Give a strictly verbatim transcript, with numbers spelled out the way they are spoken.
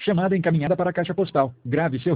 Chamada encaminhada para a caixa postal. Grave seu